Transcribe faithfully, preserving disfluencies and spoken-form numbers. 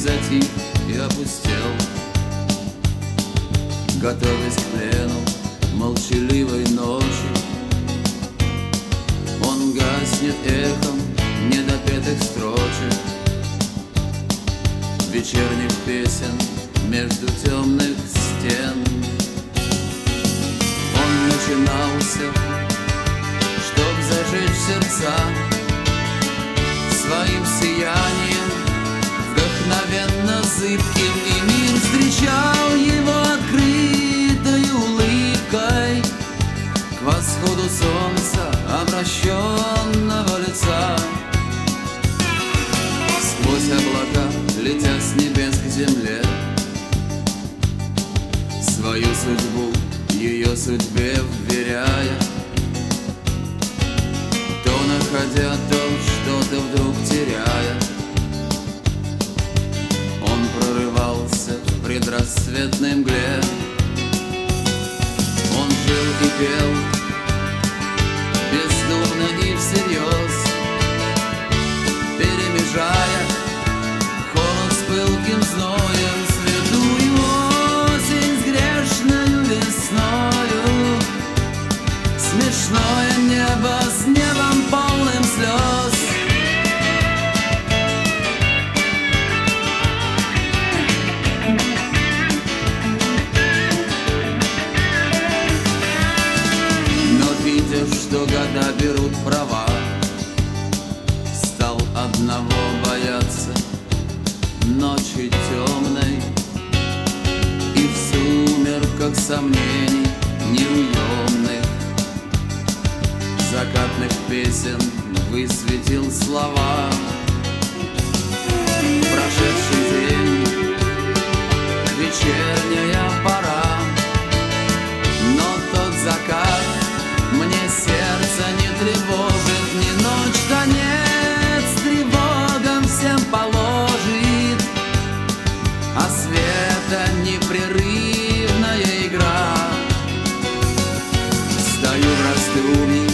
затих и опустел, готовясь к плену молчаливой ночи. Он гаснет эхом недопетых строчек, вечерних песен между темных стен. Он начинался, чтоб зажечь сердца своим сиянием вдохновенно зыбким, и мир встречал его открытой улыбкой к восходу солнца обращенного лица. Сквозь облака, летя с небес к земле, свою судьбу ее судьбе вверяя, то находя, то что-то вдруг теряя, он прорывался в предрассветной мгле. Он жил и пел бездумно и всерьез, перемежая холод с пылким зноем, святую осень с грешною весною, смешное небо с небом полным слез. Но видя, что года берут права, стал одного бояться ночи темной, и в сумерках сомнений неуемных закатных песен высветил слова. Прошедший день, вечерняя пора, но тот закат мне сердце не тревожит, ни ночь конец тревогам всем положит, а света непрерывная игра. Стою в раздумье